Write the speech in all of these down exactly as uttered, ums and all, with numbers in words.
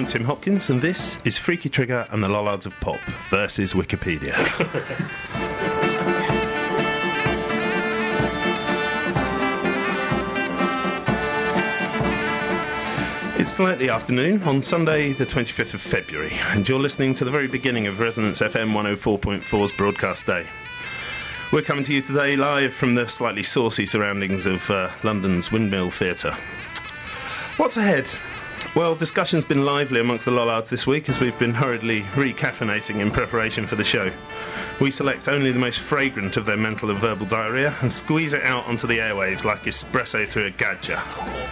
I'm Tim Hopkins, and this is Freaky Trigger and the Lollards of Pop versus Wikipedia. It's slightly afternoon on Sunday the twenty-fifth of February, and you're listening to the very beginning of Resonance F M one oh four point four's broadcast day. We're coming to you today live from the slightly saucy surroundings of uh, London's Windmill Theatre. What's ahead? Well, discussion's been lively amongst the Lollards this week as we've been hurriedly recaffeinating in preparation for the show. We select only the most fragrant of their mental and verbal diarrhea and squeeze it out onto the airwaves like espresso through a gadger.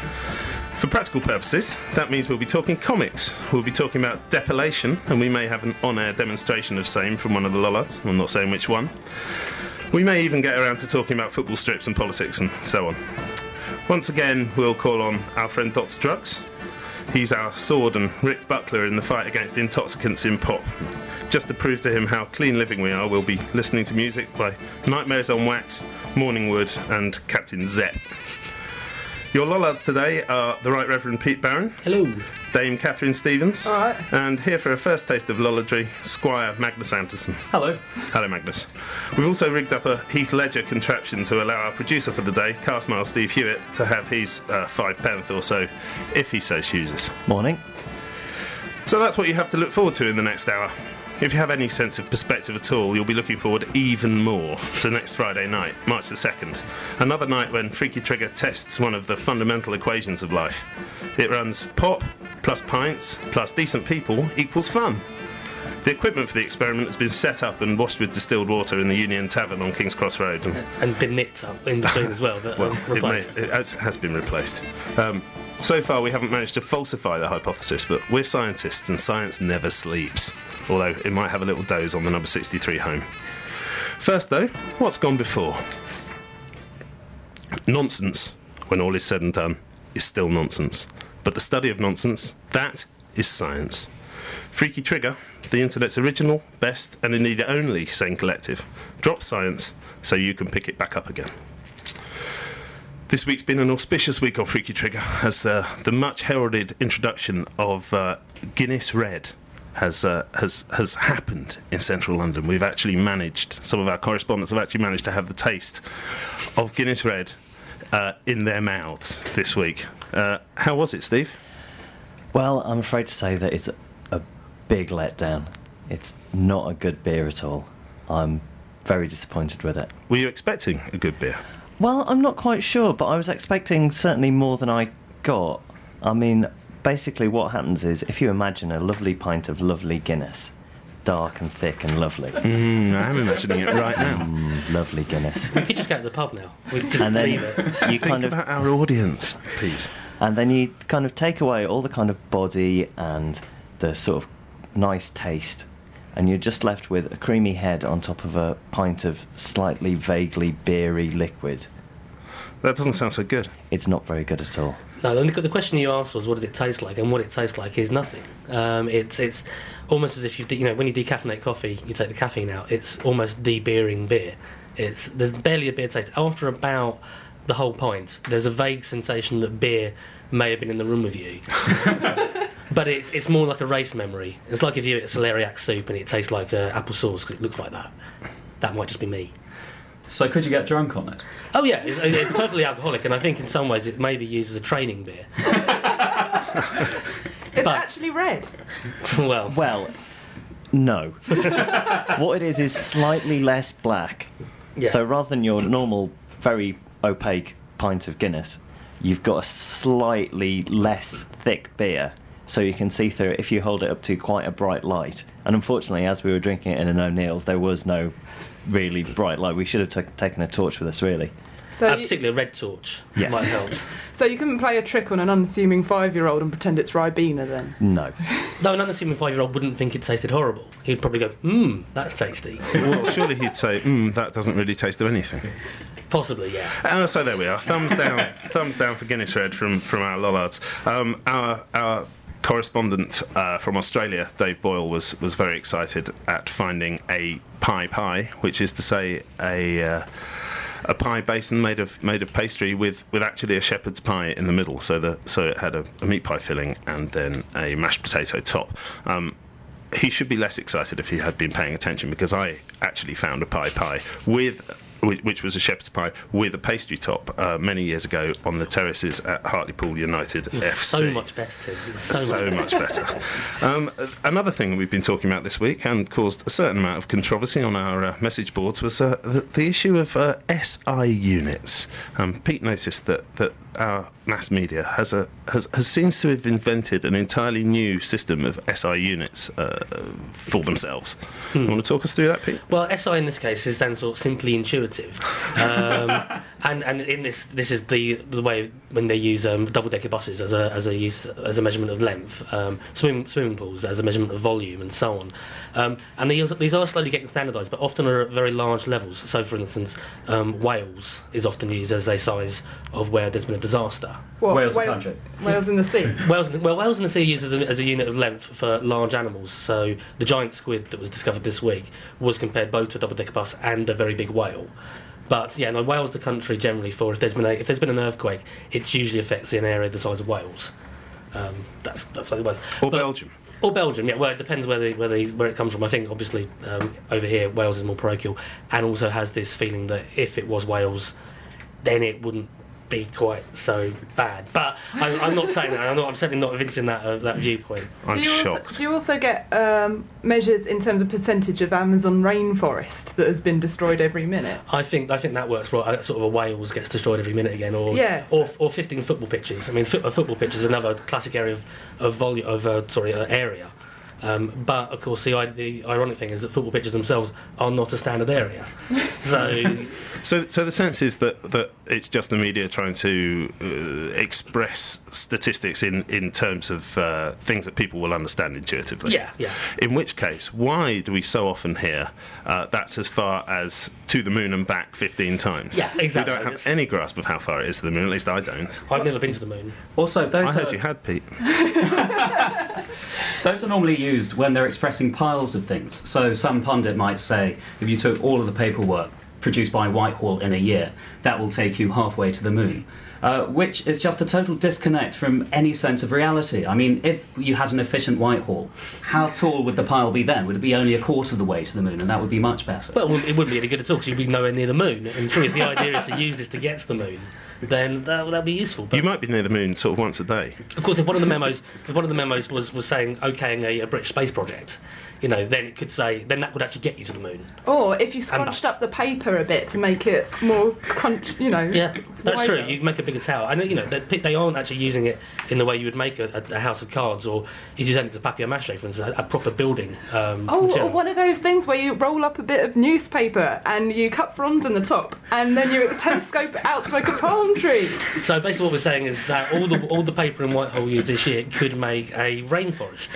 For practical purposes, that means we'll be talking comics, we'll be talking about depilation, and we may have an on-air demonstration of same from one of the Lollards. I'm not saying which one. We may even get around to talking about football strips and politics and so on. Once again, we'll call on our friend Doctor Drugs. He's our sword and Rick Buckler in the fight against intoxicants in pop. Just to prove to him how clean living we are, we'll be listening to music by Nightmares on Wax, Morningwood and Captain Zep. Your Lollards today are the Right Reverend Pete Barron. Hello. Dame Catherine Stevens. All right. And here for a first taste of Lollardry, Squire Magnus Anderson. Hello. Hello, Magnus. We've also rigged up a Heath Ledger contraption to allow our producer for the day, Carsmile Steve Hewitt, to have his uh, five pence or so, if he so chooses. Morning. So that's what you have to look forward to in the next hour. If you have any sense of perspective at all, you'll be looking forward even more to next Friday night, March the second. Another night when Freaky Trigger tests one of the fundamental equations of life. It runs pop plus pints plus decent people equals fun. The equipment for the experiment has been set up and washed with distilled water in the Union Tavern on King's Cross Road. And, and been nicked up in between as well, but well, um, replaced. It, may, it has, has been replaced. Um, so far we haven't managed to falsify the hypothesis, but we're scientists and science never sleeps. Although it might have a little doze on the number sixty-three home. First though, what's gone before? Nonsense, when all is said and done, is still nonsense. But the study of nonsense, that is science. Freaky Trigger, the internet's original, best, and indeed only sane collective, drops science so you can pick it back up again. This week's been an auspicious week on Freaky Trigger as uh, the much heralded introduction of uh, Guinness Red has uh, has has happened in central London. We've actually managed, some of our correspondents have actually managed to have the taste of Guinness Red uh, in their mouths this week. Uh, how was it, Steve? Well, I'm afraid to say that it's a, a big letdown. It's not a good beer at all. I'm very disappointed with it. Were you expecting a good beer? Well, I'm not quite sure, but I was expecting certainly more than I got. I mean, basically what happens is, if you imagine a lovely pint of lovely Guinness, dark and thick and lovely. Mm, I am imagining it right now. Mm, lovely Guinness. We could just go to the pub now. We could just and then leave it. You Think kind of, about our audience, Pete. and then you kind of take away all the kind of body and the sort of nice taste, and you're just left with a creamy head on top of a pint of slightly vaguely beery liquid. That doesn't sound so good. It's not very good at all. No, the, the question you asked was, what does it taste like? And what it tastes like is nothing. Um, it's it's almost as if you, you know, when you decaffeinate coffee, you take the caffeine out. It's almost de-beering beer. It's there's barely a beer taste. After about the whole pint, there's a vague sensation that beer may have been in the room with you. But it's it's more like a race memory. It's like if you eat celeriac soup and it tastes like uh, apple sauce because it looks like that. That might just be me. So could you get drunk on it? Oh yeah, it's, it's perfectly alcoholic, and I think in some ways it may be used as a training beer. It's But- actually red. Well, Well, no. What it is is slightly less black. yeah. So rather than your normal, very opaque pint of Guinness, you've got a slightly less thick beer, so you can see through it if you hold it up to quite a bright light. And unfortunately, as we were drinking it in an O'Neill's, there was no really bright light. We should have t- taken a torch with us, really. So, uh, you, particularly a red torch Yes. might help. so you couldn't play a trick on an unassuming five-year-old and pretend it's Ribena then? No. Though an unassuming five-year-old wouldn't think it tasted horrible. He'd probably go, mmm, that's tasty. Well, surely he'd say, mm, that doesn't really taste of anything. Possibly, yeah. Uh, so there we are. Thumbs down, thumbs down for Guinness Red from, from our Lollards. Um, our our correspondent uh, from Australia, Dave Boyle, was, was very excited at finding a pie pie, which is to say a uh, a pie basin made of made of pastry with, with actually a shepherd's pie in the middle. So the so it had a, a meat pie filling and then a mashed potato top. Um, he should be less excited if he had been paying attention, because I actually found a pie pie with. Which was a shepherd's pie with a pastry top uh, many years ago on the terraces at Hartlepool United It's F C. so much better, Tim. It's so, So much much better. Um, another thing we've been talking about this week and caused a certain amount of controversy on our uh, message boards was uh, the, the issue of uh, S I units. Um, Pete noticed that, that our mass media has a has, has seems to have invented an entirely new system of S I units uh, for themselves. Hmm. You want to talk us through that, Pete? Well, S I in this case is then sort of simply intuitive, um, and and in this this is the the way when they use um, double decker buses as a as a use as a measurement of length, um, swim, swimming pools as a measurement of volume, and so on. Um, and these these are slowly getting standardised, but often are at very large levels. So, for instance, um, Wales is often used as a size of where there's been a disaster. What, Wales the Wales, country. Wales in the sea. Wales, well, Wales in the sea uses as a, as a unit of length for large animals. So the giant squid that was discovered this week was compared both to a double-decker bus and a very big whale. But yeah, no, Wales the country generally for if there's been a, if there's been an earthquake, it usually affects an area the size of Wales. Um, that's that's what it was. Or But- Belgium? Or Belgium, yeah. Well, it depends where the, where the, where it comes from. I think obviously um, over here Wales is more parochial, and also has this feeling that if it was Wales, then it wouldn't be quite so bad. But I'm, I'm not saying that. I'm, not, I'm certainly not evincing that uh, that viewpoint. I'm do you shocked. Also, do you also get um, measures in terms of percentage of Amazon rainforest that has been destroyed every minute? I think I think that works right. uh, Sort of a Wales gets destroyed every minute again, or Yes. or or fifteen football pitches. I mean, fo- a football pitch is another classic area of of volume of uh, sorry uh, area. Um, but of course, the, i- the ironic thing is that football pitches themselves are not a standard area. So So, so the sense is that, that it's just the media trying to uh, express statistics in, in terms of uh, things that people will understand intuitively. yeah, yeah. In which case, why do we so often hear uh, that's as far as to the moon and back fifteen times? Yeah, exactly. We don't have It's- any grasp of how far it is to the moon. At least I don't. I've never been to the moon. Also, those I heard are, you had, Pete. those are normally used when they're expressing piles of things. So some pundit might say, if you took all of the paperwork produced by Whitehall in a year, that will take you halfway to the moon. Uh, which is just a total disconnect from any sense of reality. I mean, if you had an efficient Whitehall, how tall would the pile be then? Would it be only a quarter of the way to the moon, and that would be much better? Well, it wouldn't be any good at all because you'd be nowhere near the moon. And so if the idea is to use this to get to the moon, then that would be useful. But You might be near the moon sort of once a day. of course, if one of the memos, if one of the memos was, was saying okaying a, a British space project, you know, then it could say then that would actually get you to the moon. Or if you back. scrunched up the paper a bit to make it more crunch, you know. Yeah, that's wider. true. You make a bigger tower. I know, you know, they, they aren't actually using it in the way you would make a, a, a house of cards, or if you send it to papier-mâché, for instance, a, a proper building. Um, Oh, material. or one of those things where you roll up a bit of newspaper and you cut fronds in the top, and then you telescope it out to make a palm tree. So basically, what we're saying is that all the all the paper in Whitehall used this year could make a rainforest.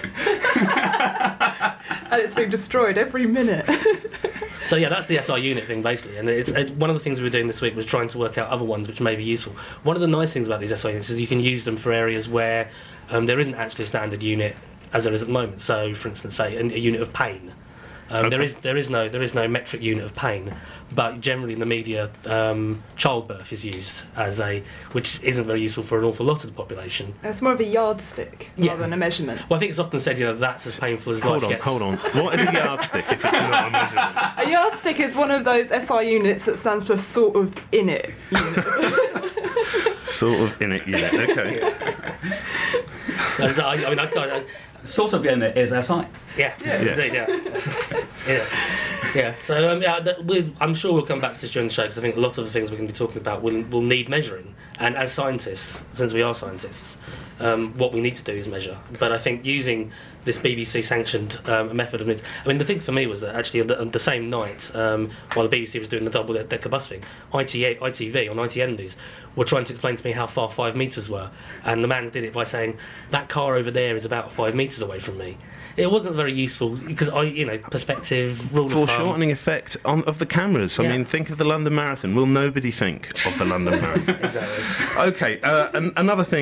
And it's being destroyed every minute. So yeah, that's the S I unit thing basically, and it's uh, one of the things we were doing this week was trying to work out other ones which may be useful. One of the nice things about these S I units is you can use them for areas where um, there isn't actually a standard unit as there is at the moment. So, for instance, say a, a unit of pain. Um, There Okay. is there is no there is no metric unit of pain, but generally in the media, um, childbirth is used as a which isn't very useful for an awful lot of the population. It's more of a yardstick Yeah. rather than a measurement. Well, I think it's often said, you know, that's as painful as Hold life on, gets. hold on. What is a yardstick if it's not a measurement? A yardstick is one of those S I units that stands for sort of in it unit. Sort of in it unit. Okay. And so, I, I mean, I can't. I, Sort of unit is S I. Yeah, Yeah. Yes. indeed, yeah. yeah. Yeah, so um, yeah, that we, I'm sure we'll come back to this during the show because I think a lot of the things we're going to be talking about will, will need measuring. And as scientists, since we are scientists, um, what we need to do is measure. But I think using this B B C sanctioned um, method of means, I mean, the thing for me was that actually on the, on the same night, um, while the B B C was doing the double decker bus thing, I T A, I T V on I T N News were trying to explain to me how far five metres were. And the man did it by saying, that car over there is about five metres away from me. It wasn't very useful because I, you know, perspective, rule of thumb. Foreshortening effect on, of the cameras. I Yeah. mean, think of the London Marathon. Will nobody think of the London Marathon? Exactly. Okay, uh, an, another thing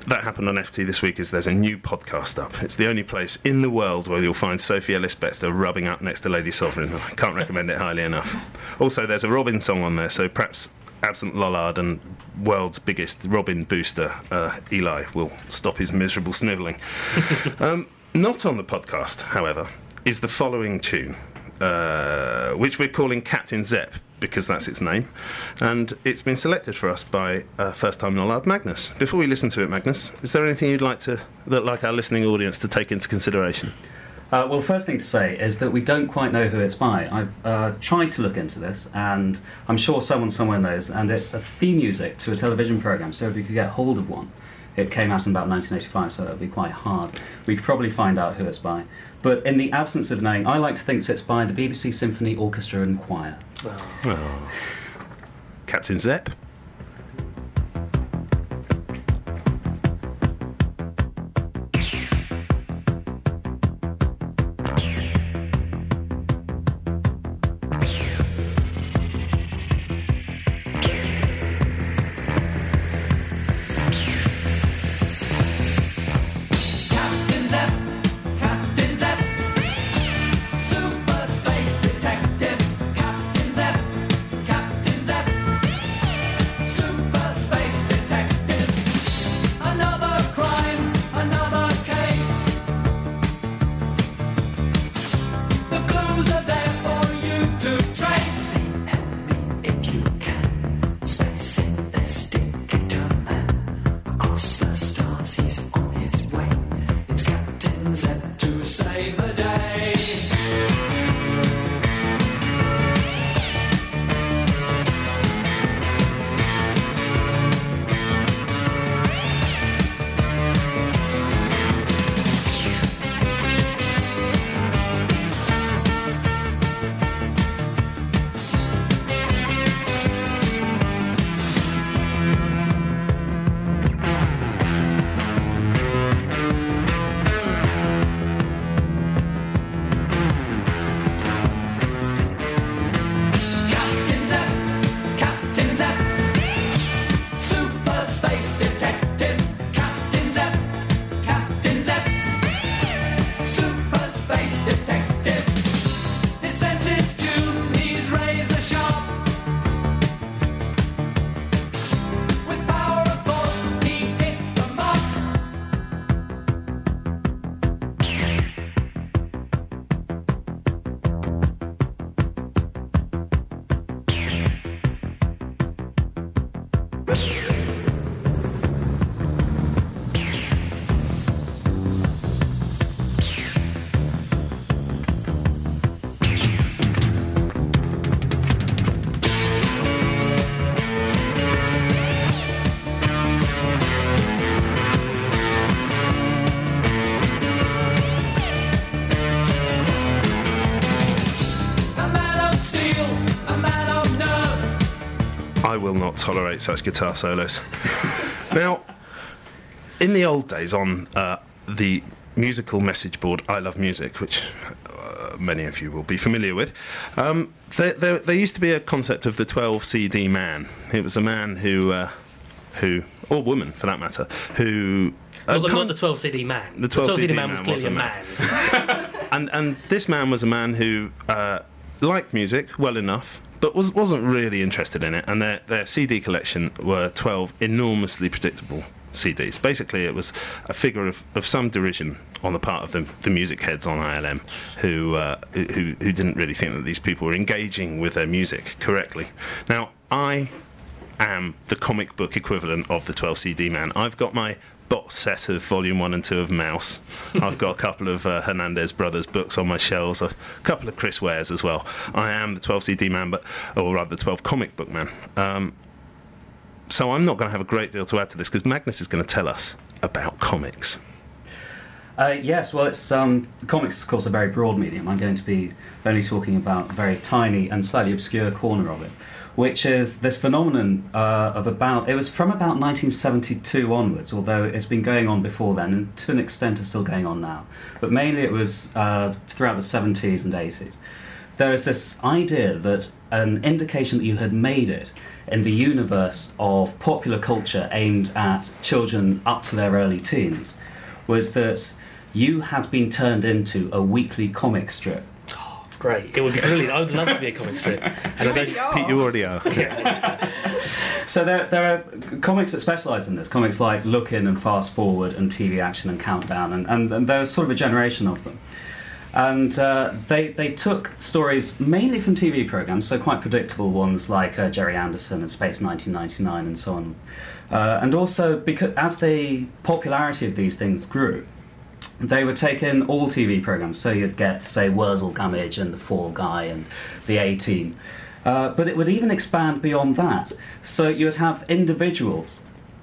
that happened on F T this week is there's a new podcast up. It's the only place in the world where you'll find Sophie Ellis-Bextor rubbing up next to Lady Sovereign. I can't recommend it highly enough. Also, there's a Robin song on there, so perhaps absent Lollard and world's biggest Robin booster, uh, Eli, will stop his miserable snivelling. um, not on the podcast, however, is the following tune, uh, which we're calling Captain Zepp, because that's its name, and it's been selected for us by uh, first-time Lollard, Magnus. Before we listen to it, Magnus, is there anything you'd like to, that like our listening audience to take into consideration? Uh, well, first thing to say is that we don't quite know who it's by. I've uh, tried to look into this, and I'm sure someone somewhere knows, and it's a theme music to a television programme, so if we could get hold of one. It came out in about nineteen eighty-five, so it would be quite hard. We could probably find out who it's by. But in the absence of knowing, I like to think it's by the B B C Symphony Orchestra and Choir. Oh. Oh. Captain Zepp. Tolerate such guitar solos. Now, in the old days on uh, the musical message board I Love Music, which uh, many of you will be familiar with, um, there, there, there used to be a concept of the twelve C D man. It was a man who, uh, who or woman for that matter, who... Uh, not, not the twelve C D man. The twelve C D man was clearly was a man. man. and, and this man was a man who uh, liked music well enough, but was, wasn't really interested in it, and their, their C D collection were twelve enormously predictable C Ds. Basically, it was a figure of, of some derision on the part of the, the music heads on I L M, who, uh, who who didn't really think that these people were engaging with their music correctly. Now, I am the comic book equivalent of the twelve C D man. I've got my box set of volume one and two of Mouse. I've got a couple of uh, Hernandez Brothers books on my shelves, a couple of Chris Wares as well. I am the twelve C D man, but or rather the twelve comic book man. Um, so I'm not going to have a great deal to add to this because Magnus is going to tell us about comics. Uh, yes, well, it's um, comics, of course, a very broad medium. I'm going to be only talking about a very tiny and slightly obscure corner of it, which is this phenomenon uh, of about, it was from about nineteen seventy-two onwards, although it's been going on before then, and to an extent it's still going on now. But mainly it was uh, throughout the seventies and eighties. There is this idea that an indication that you had made it in the universe of popular culture aimed at children up to their early teens was that you had been turned into a weekly comic strip. Oh, great. It would be brilliant. I would love to be a comic strip. And I don't... Pete, you already are. So there, there are comics that specialise in this, comics like Look In and Fast Forward and T V Action and Countdown, and, and, and there's sort of a generation of them. And uh, they they took stories mainly from T V programmes, so quite predictable ones like uh, Jerry Anderson and Space nineteen ninety-nine and so on. Uh, and also, because as the popularity of these things grew, they would take in all T V programmes. So you'd get, say, Wurzel Gummidge and The Fall Guy and The A-Team. Uh, but it would even expand beyond that. So you would have individuals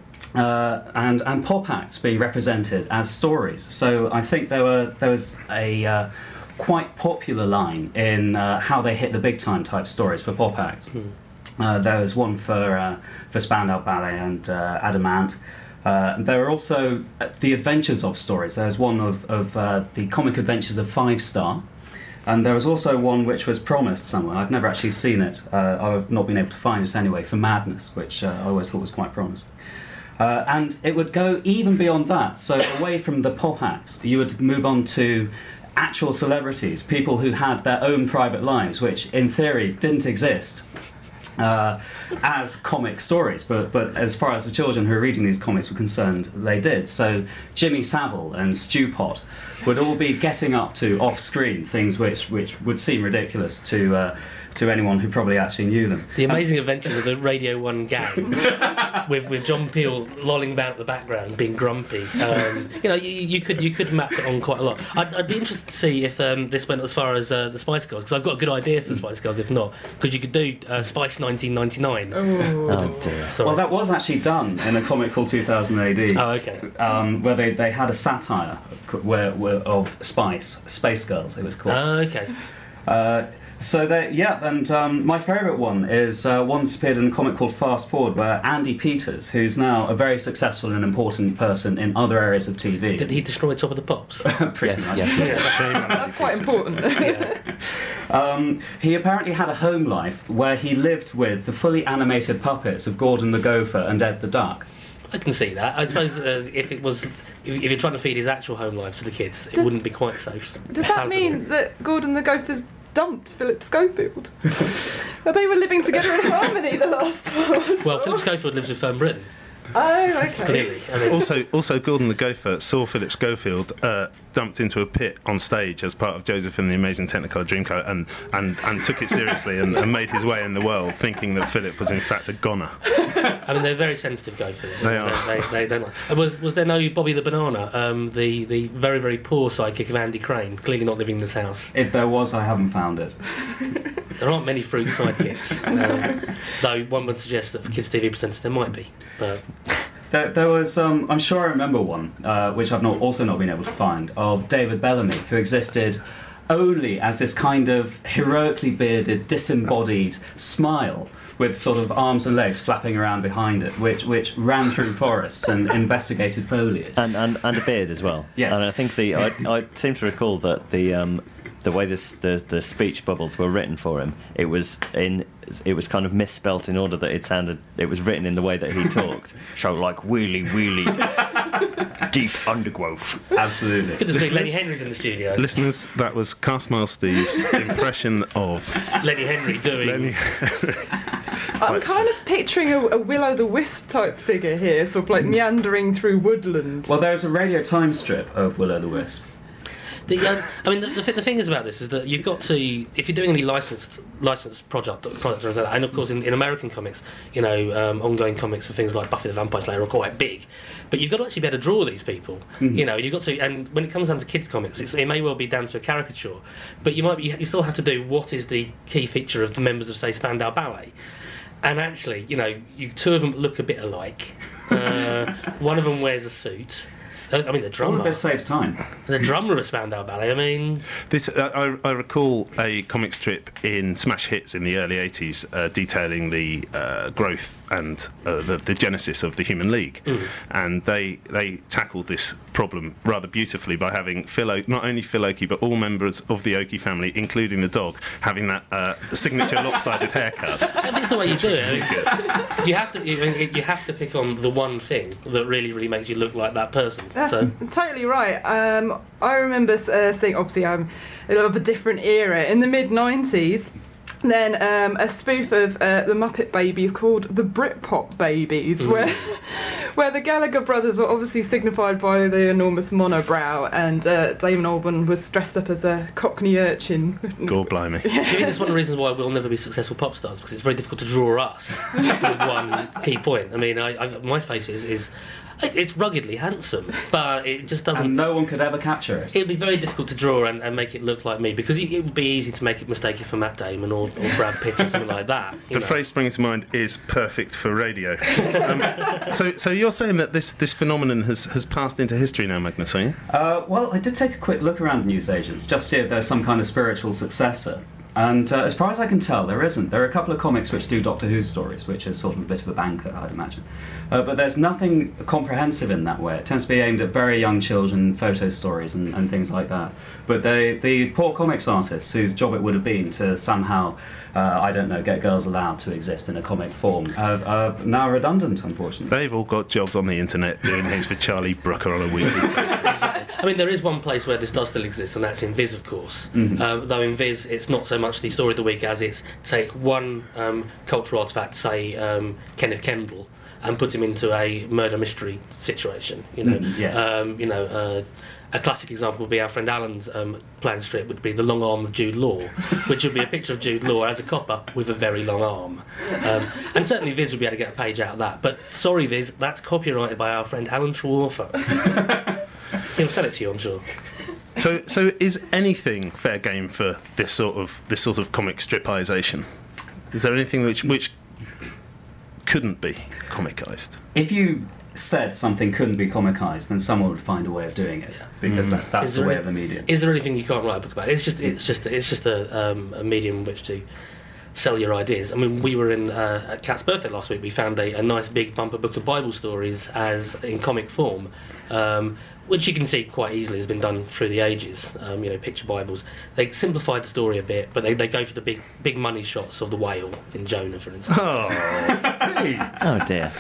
uh, and and pop acts being represented as stories. So I think there were there was a uh, quite popular line in uh, how they hit the big time type stories for pop acts. Hmm. Uh, there was one for uh, for Spandau Ballet and uh, Adamant. Uh, there were also the Adventures of stories. There was one of of uh, the Comic Adventures of Five Star. And there was also one which was promised somewhere. I've never actually seen it. Uh, I've not been able to find it anyway, for Madness, which uh, I always thought was quite promised. Uh, and it would go even beyond that. So away from the pop acts, you would move on to actual celebrities, people who had their own private lives, which in theory didn't exist uh, as comic stories. But, but as far as the children who were reading these comics were concerned, they did. So Jimmy Savile and Stu Pot would all be getting up to off-screen things which which would seem ridiculous to uh, to anyone who probably actually knew them. The Amazing Adventures of the Radio One Gang, with with John Peel lolling about the background, being grumpy. Um, you know, you, you could you could map it on quite a lot. I'd, I'd be interested to see if um, this went as far as uh, the Spice Girls, because I've got a good idea for the Spice Girls. If not, because you could do uh, Spice nineteen ninety-nine. Oh, Oh dear. Sorry. Well, that was actually done in a comic called two thousand A D. Oh, okay. Um, where they, they had a satire where, where of Spice, Space Girls, it was called. Oh, okay. Uh, so they, yeah, and um, my favourite one is uh, one that appeared in a comic called Fast Forward, where Andy Peters, who's now a very successful and important person in other areas of T V. Did he destroy Top of the Pops? Pretty Yes, much. yes. Yeah. that's quite important. Yeah. Um, he apparently had a home life where he lived with the fully animated puppets of Gordon the Gopher and Ed the Duck. I can see that. I suppose uh, if it was, if, if you're trying to feed his actual home life to the kids, it Does- wouldn't be quite so. Does that mean that Gordon the Gopher's dumped Philip Schofield? Well, they were living together in harmony the last time. I saw. Well, Philip Schofield lives with Fern Britton. Oh, okay. Clearly, I mean, Also, also Gordon the Gopher saw Philip Schofield uh, dumped into a pit on stage as part of Joseph and the Amazing Technicolor Dreamcoat, and, and, and took it seriously and, and made his way in the world, thinking that Philip was in fact a goner. I mean, they're very sensitive gophers. They and are. They, they, they don't like. And Was was there no Bobby the Banana, um, the the very very poor sidekick of Andy Crane, clearly not living in this house? If there was, I haven't found it. There aren't many fruit sidekicks, um, though one would suggest that for kids T V presenters there might be. But There, there was, um, I'm sure I remember one, uh, which I've not also not been able to find, of David Bellamy, who existed only as this kind of heroically bearded, disembodied smile with sort of arms and legs flapping around behind it, which which ran through forests and investigated foliage. And, and and a beard as well. Yes. And I think the I, I seem to recall that the um the way this the the speech bubbles were written for him, it was in it was kind of misspelt in order that it sounded it was written in the way that he talked. So like wheelie wheelie deep undergrowth. Absolutely. goodness me, Listeners- Lenny Henry's in the studio. Listeners, that was Castmile Steve's impression of Lenny Henry doing. Lenny. I'm kind of picturing a, a Will-O-the-Wisp type figure here, sort of like meandering through woodland. Well, there's a Radio Times strip of Will-O-the-Wisp. The, um, I mean, the, the, th- the thing is about this is that you've got to, if you're doing any licensed licensed project, products or anything like that, and of course in, in American comics, you know, um, ongoing comics for things like Buffy the Vampire Slayer are quite big, but you've got to actually be able to draw these people. Mm-hmm. You know, you've got to, and when it comes down to kids comics, it's, it may well be down to a caricature, but you might be, you still have to do what is the key feature of the members of, say, Spandau Ballet. And actually, you know, you two of them look a bit alike. Uh, one of them wears a suit. I mean, the drummer. All of this saves time. The drummer at Spandau Ballet. I mean, This uh, I, I recall a comic strip in Smash Hits in the early eighties uh, detailing the uh, growth and uh, the, the genesis of the Human League, Mm. and they they tackled this problem rather beautifully by having Phil o- not only Phil Oakey but all members of the Oakey family, including the dog, having that uh, signature lopsided haircut. I think it's the way you do it. I mean, you have to you, you have to pick on the one thing that really really makes you look like that person. That's So totally right. Um, I remember uh, seeing, obviously, I'm a little of a different era. In the mid nineties, then um, a spoof of uh, the Muppet Babies called the Britpop Babies, Mm. where where the Gallagher brothers were obviously signified by the enormous monobrow, and uh, Damon Albarn was dressed up as a Cockney urchin. God blimey. do you think that's one of the reasons why we'll never be successful pop stars? Because it's very difficult to draw us with one key point. I mean, I, I, my face is, is it's ruggedly handsome, but it just doesn't. And no one could ever capture it. It would be very difficult to draw and, and make it look like me, because it, it would be easy to make it mistake it for Matt Damon or, or Brad Pitt or something like that. you The know. phrase springing to mind is perfect for radio. um, so, so you're saying that this, this phenomenon has, has passed into history now, Magnus, are you? Uh, well, I did take a quick look around newsagents just to see if there's some kind of spiritual successor. And uh, as far as I can tell, there isn't. There are a couple of comics which do Doctor Who stories, which is sort of a bit of a banker, I'd imagine. Uh, but there's nothing comprehensive in that way. It tends to be aimed at very young children, photo stories and, and things like that. But they, the poor comics artists whose job it would have been to somehow, uh, I don't know, get Girls Aloud to exist in a comic form, uh, are now redundant, unfortunately. They've all got jobs on the internet doing things for Charlie Brooker on a weekly basis. I mean, there is one place where this does still exist, and that's in Viz, of course. Mhm. Um, though in Viz, it's not so much the story of the week as it's take one um, cultural artifact, say um, Kenneth Kendall, and put him into a murder mystery situation. You know, Mm, yes. um, you know. Uh, a classic example would be our friend Alan's um, planned strip would be The Long Arm of Jude Law, which would be a picture of Jude Law as a copper with a very long arm. Um, and certainly Viz would be able to get a page out of that. But sorry, Viz, that's copyrighted by our friend Alan Schwarfer. He'll sell it to you, I'm sure. So, so is anything fair game for this sort of this sort of comic stripization? Is there anything which which couldn't be comicized? If you said something couldn't be comicized, then someone would find a way of doing it, because Mm. that, that's Is the there way any- of the medium. Is there anything you can't write a book about? It's just it's just it's just a, um, a medium in which to sell your ideas. I mean, we were in uh, at Kat's birthday last week. We found a, a nice big bumper book of Bible stories as in comic form, um, which you can see quite easily has been done through the ages. Um, you know, picture Bibles. They simplified the story a bit, but they, they go for the big big money shots of the whale in Jonah, for instance. Oh, please. Oh dear.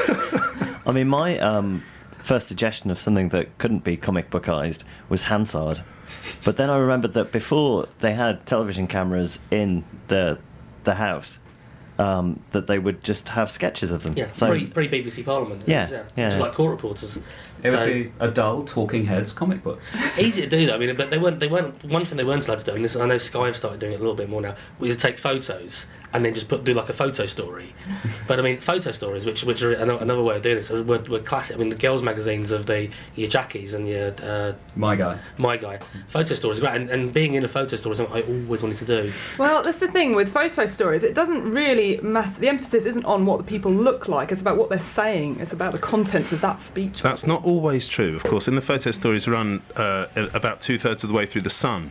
I mean, my um, first suggestion of something that couldn't be comic bookized was Hansard, but then I remembered that before they had television cameras in the the house, um, that they would just have sketches of them. Yeah, So pre pre B B C Parliament. Yeah, yeah. Just like court reporters. It so would be a dull Talking Heads comic book. easy to do though. I mean, but they weren't. They weren't. One thing they weren't allowed to do, and this I know Sky have started doing it a little bit more now, was to take photos and then just put do like a photo story. But I mean, photo stories, which which are ano- another way of doing this, were, were classic. I mean, the girls' magazines of the your Jackies and your uh, My guy. My Guy photo stories, are great. And, and being in a photo story is something I always wanted to do. Well, that's the thing with photo stories. It doesn't really matter. The emphasis isn't on what the people look like. It's about what they're saying. It's about the contents of that speech. That's not always true, of course. In the photo stories run uh, about two thirds of the way through the Sun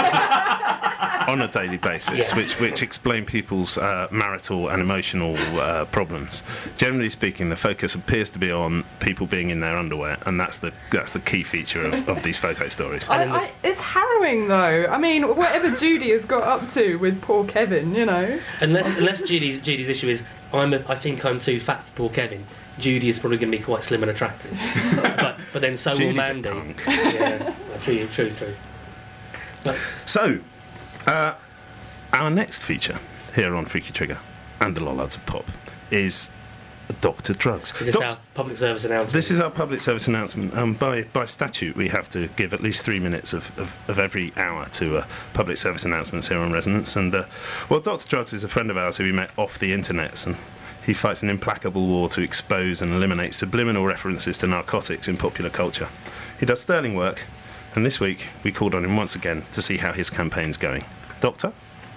on a daily basis, Yes. which which explain people's uh, marital and emotional uh, problems. Generally speaking, the focus appears to be on people being in their underwear, and that's the that's the key feature of, of these photo stories. I, And in I, this- it's harrowing though. I mean, whatever Judy has got up to with poor Kevin, you know. Unless unless Judy's Judy's issue is I'm a, I think I'm too fat for poor Kevin. Judy is probably going to be quite slim and attractive. but but then so will Judy's a Mandy. punk. Yeah, true, true, true. But So, uh, our next feature here on Freaky Trigger and the Lollards of Pop is Doctor Drugs. is this Doc- our public service announcement? This is our public service announcement. Um, by by statute, we have to give at least three minutes of, of, of every hour to uh, public service announcements here on Resonance. And uh, well, Doctor Drugs is a friend of ours who we met off the internet, and he fights an implacable war to expose and eliminate subliminal references to narcotics in popular culture. He does sterling work, and this week we called on him once again to see how his campaign's going. Doctor?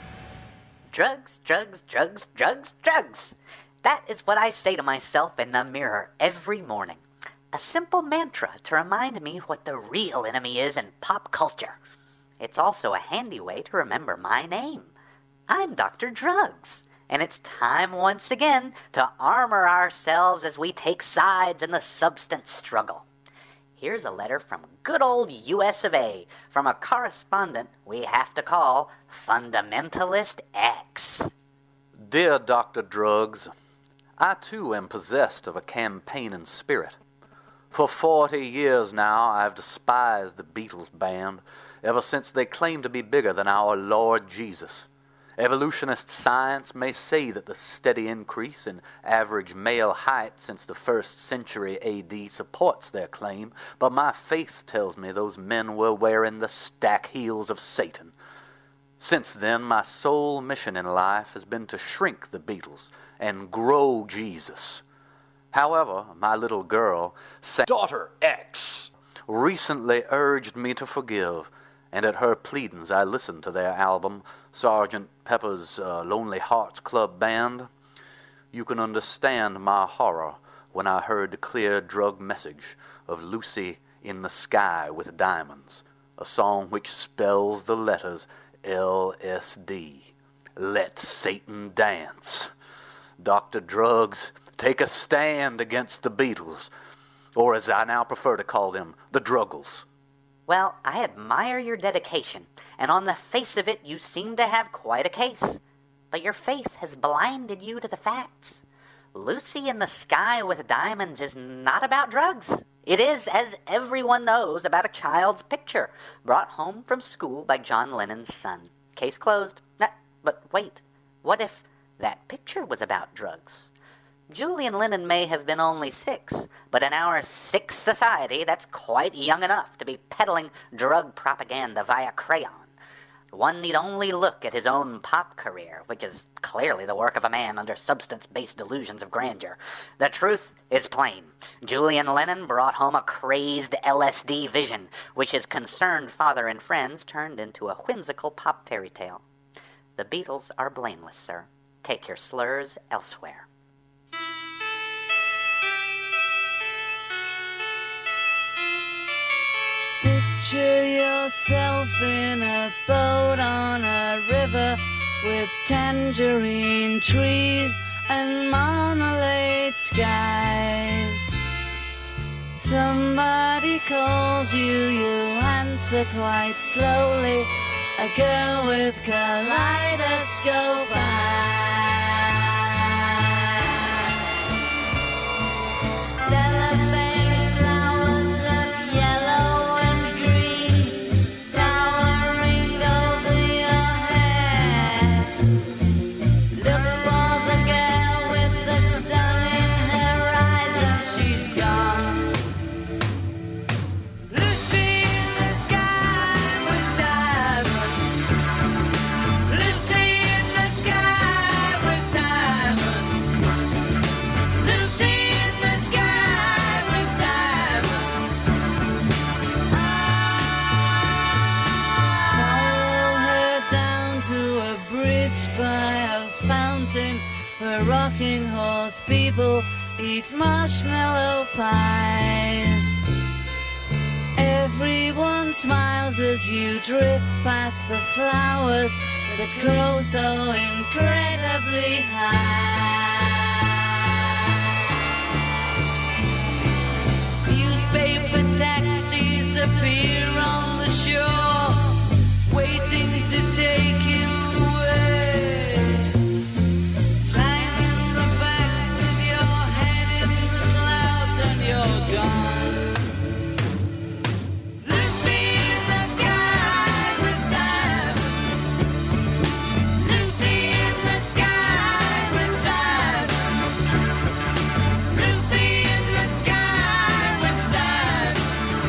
Drugs, drugs, drugs, drugs, drugs. That is what I say to myself in the mirror every morning. A simple mantra to remind me what the real enemy is in pop culture. It's also a handy way to remember my name. I'm Doctor Drugs, and it's time once again to armor ourselves as we take sides in the substance struggle. Here's a letter from good old U S of A, from a correspondent we have to call Fundamentalist X. Dear Doctor Drugs, I too am possessed of a campaigning spirit. For forty years now I have despised the Beatles band, ever since they claimed to be bigger than our Lord Jesus. Evolutionist science may say that the steady increase in average male height since the first century A D supports their claim, but my faith tells me those men were wearing the stack heels of Satan. Since then, my sole mission in life has been to shrink the Beatles and grow Jesus. However, my little girl, Daughter X, recently urged me to forgive, and at her pleadings I listened to their album, Sergeant Pepper's uh, Lonely Hearts Club Band. You can understand my horror when I heard the clear drug message of Lucy in the Sky with Diamonds, a song which spells the letters L S D. Let Satan dance. Doctor Drugs, take a stand against the Beatles, or as I now prefer to call them, the Druggles. Well, I admire your dedication, and on the face of it you seem to have quite a case. But your faith has blinded you to the facts. Lucy in the Sky with Diamonds is not about drugs. It is, as everyone knows, about a child's picture brought home from school by John Lennon's son. Case closed. But wait, what if that picture was about drugs? Julian Lennon may have been only six, but in our sick society, that's quite young enough to be peddling drug propaganda via crayon. One need only look at his own pop career, which is clearly the work of a man under substance-based delusions of grandeur. The truth is plain. Julian Lennon brought home a crazed L S D vision, which his concerned father and friends turned into a whimsical pop fairy tale. The Beatles are blameless, sir. Take your slurs elsewhere. Picture yourself in a boat on a river with tangerine trees and marmalade skies. Somebody calls you, you answer quite slowly. A girl with kaleidoscope eyes. Cellophane flowers of yellow and green towering over your head. Look for the girl with the sun in her eyes and she's gone. Lucy in the sky with diamonds. Lucy in the sky with diamonds. Lucy in the sky with diamonds. Follow her down to a bridge by a fountain where rocking horse people eat marshmallow pies. Everyone smiles as you drift past the flowers that grow so incredibly high. Newspaper taxis appear on the shore, waiting to take you away. Climb in the back with your head in the clouds and you're gone. Lucy in the sky with diamonds. Lucy in the sky with diamonds. Lucy in the sky with diamonds.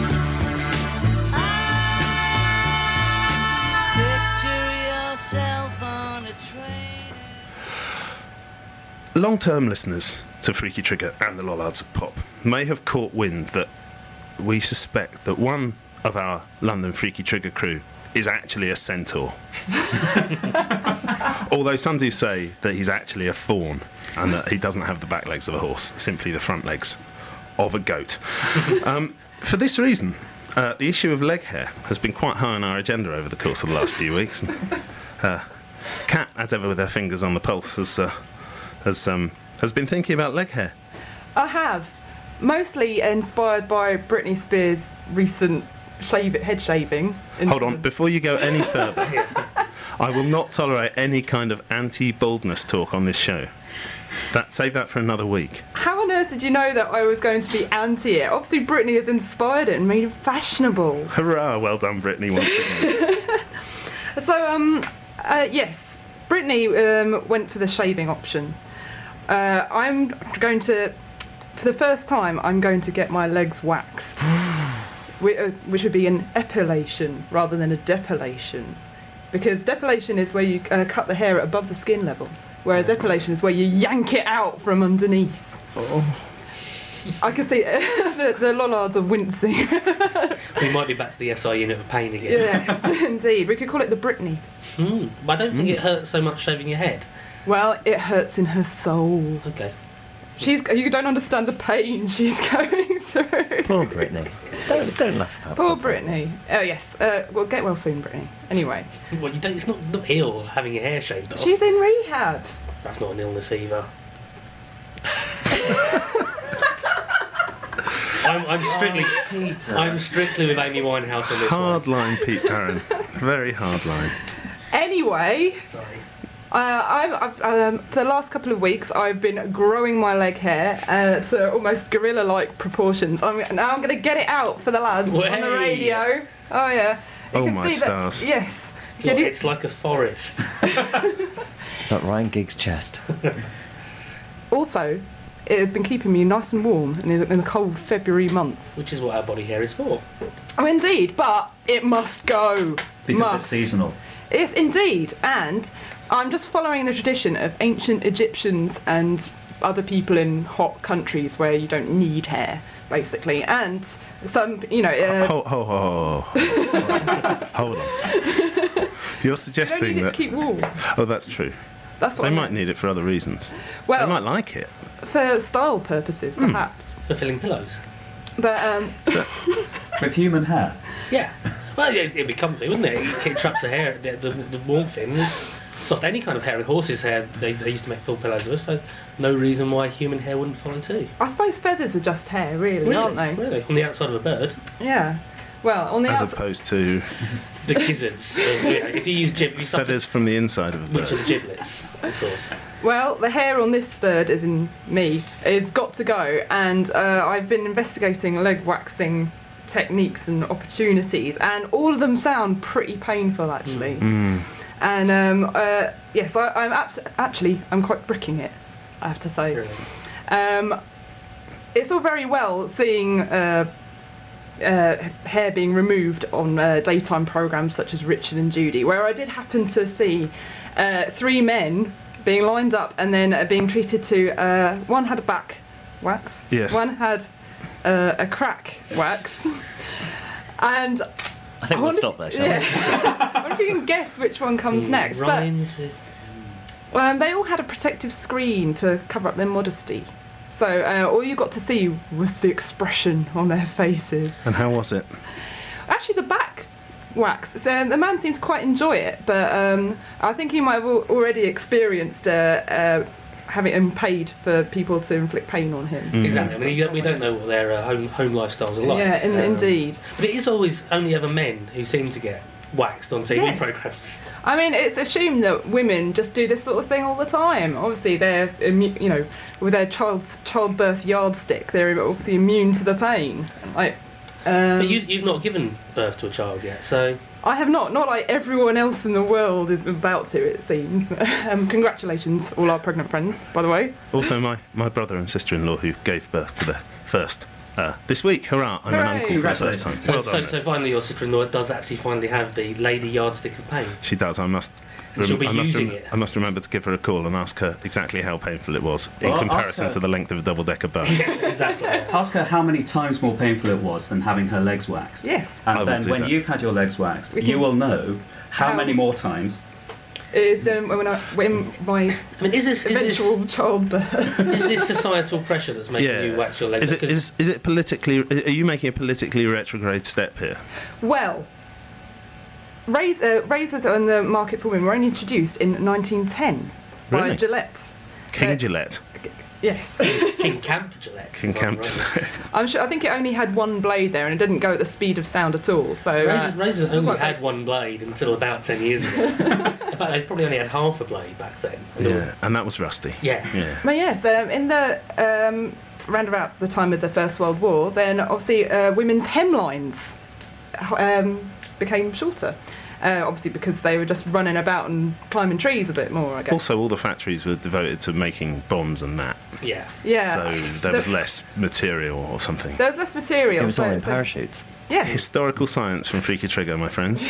Picture yourself on a train. Long-term listeners to Freaky Trigger and the Lollards of Pop may have caught wind that we suspect that one of our London Freaky Trigger crew is actually a centaur. Although some do say that he's actually a fawn and that he doesn't have the back legs of a horse, simply the front legs. of a goat. um, for this reason, uh, the issue of leg hair has been quite high on our agenda over the course of the last few weeks. And, uh, Kat, as ever with her fingers on the pulse, has uh, has um, has been thinking about leg hair. I have. Mostly inspired by Britney Spears' recent shave head shaving. Hold on, before you go any further, I will not tolerate any kind of anti-baldness talk on this show. That save that for another week. How on earth did you know that I was going to be anti it? Obviously Britney has inspired it and made it fashionable. Hurrah, well done Britney once again. So, um, uh, yes, Britney um, went for the shaving option. Uh, I'm going to, for the first time, I'm going to get my legs waxed. Whi- uh, which would be an epilation rather than a depilation. Because depilation is where you uh, cut the hair above the skin level, whereas epilation is where you yank it out from underneath. Oh. I could see the, the lollards are wincing. We might be back to the S I unit of pain again. Yes, indeed. We could call it the Britney. Hmm. But I don't think it hurts so much shaving your head. Well, it hurts in her soul. Okay. She's you don't understand the pain she's going through. Poor Britney. Don't, don't laugh about Poor Britney. Oh yes. Uh, well, get well soon, Britney. Anyway, Well, you don't, it's not, not ill having your hair shaved off. she's in rehab. That's not an illness either. I'm, I'm strictly, Peter. I'm strictly with Amy Winehouse on this Hard one. line, Pete Barron. Very hard line. Anyway, Sorry. uh, I've, I've um, for the last couple of weeks I've been growing my leg hair uh, to almost gorilla-like proportions. I'm, now I'm going to get it out for the lads on the Way. radio. Oh yeah. You Oh, can my see stars. That, yes. Look, Can you- it's like a forest. It's like Ryan Giggs' chest. Also, it has been keeping me nice and warm in the, in the cold February month. Which is what our body hair is for. Oh, indeed, but it must go. Because must. it's seasonal. Yes, indeed, and I'm just following the tradition of ancient Egyptians and other people in hot countries where you don't need hair, basically, and some, you know. Uh, Ho, ho, ho, ho. Hold on. You're you don't suggesting need it to that. keep warm. Oh, that's true. That's what They I might meant. need it for other reasons. Well, They might like it. for style purposes, Hmm. perhaps. For filling pillows. But um, So, With human hair. Yeah. Well, yeah, it'd be comfy, wouldn't it? It keep- traps the hair, the, the, the warmth in. It's soft. Any kind of hair. And horses' hair, they, they used to make full pillows of, so no reason why human hair wouldn't follow too. I suppose feathers are just hair, really, aren't they? Really? On the outside of a bird. Yeah. Well, on the as outside. opposed to The gizzards. uh, yeah, if you use gib, if you start feathers from the inside of a which are the bird. giblets, of course. Well, the hair on this bird, as in me, is got to go, and uh, I've been investigating leg waxing techniques and opportunities, and all of them sound pretty painful, actually. Mm. And um, uh, yes, I, I'm abs- actually I'm quite bricking it, I have to say. Really. Um, it's all very well seeing uh, uh, hair being removed on uh, daytime programmes such as Richard and Judy, where I did happen to see uh, three men being lined up and then uh, being treated to, uh, one had a back wax, Yes. one had uh, a crack wax, and I think we'll wonder- stop there, shall we? yeah. I wonder if you can guess which one comes Mm, next. But Rhymes with. um, they all had a protective screen to cover up their modesty. So uh, all you got to see was the expression on their faces. And how was it? Actually, the back wax, so the man seemed to quite enjoy it, but um, I think he might have al- already experienced uh, uh, having and paid for people to inflict pain on him. Mm. Exactly. I mean, you, we don't know what their uh, home home lifestyles are like. Yeah, in, Um, indeed. But it is always only ever men who seem to get waxed on T V Yes. programmes. I mean, it's assumed that women just do this sort of thing all the time. Obviously, they're, immu- you know, with their child's childbirth yardstick, they're obviously immune to the pain. Like, um, But you, you've not given birth to a child yet, so I have not, not like everyone else in the world is about to, it seems. um, congratulations, all our pregnant friends, by the way. Also, my, my brother and sister-in-law who gave birth to their first uh, this week. Hurrah! I'm an Hooray. uncle for the first time. so, Well so, done. so finally your sister-in-law does actually finally have the lady yardstick of pain. She does. I must. She'll be I must using it. I must remember to give her a call and ask her exactly how painful it was in Well, ask comparison her. to the length of a double-decker bus. Exactly. Ask her how many times more painful it was than having her legs waxed. Yes. I And will then do when that. you've had your legs waxed, We you can- will know how How- many more times is um, when I when my I mean, is this is eventual this, childbirth. is this societal pressure that's making Yeah. you wax your legs? Is it, Because- is, is it politically? Are you making a politically retrograde step here? Well, raz- uh, razors on the market for women were only introduced in nineteen ten by Really? Gillette. King Uh, Gillette. Yes. King Camp Gillette. King if I'm Camp right. Gillette. I'm sure. I think it only had one blade there, and it didn't go at the speed of sound at all. So uh, Razors, razors only quite had bad. one blade until about ten years ago. In fact, they probably only had half a blade back then. Yeah, and that was rusty. Yeah. Yeah. But yes, um, in the um, round about the time of the First World War, then obviously uh, women's hemlines um, became shorter. Uh, obviously because they were just running about and climbing trees a bit more, I guess. Also, all the factories were devoted to making bombs and that, Yeah. yeah. so there was less material or something. There was less material. It was all so- in so- parachutes. Yeah. Historical science from Freaky Trigger, my friends.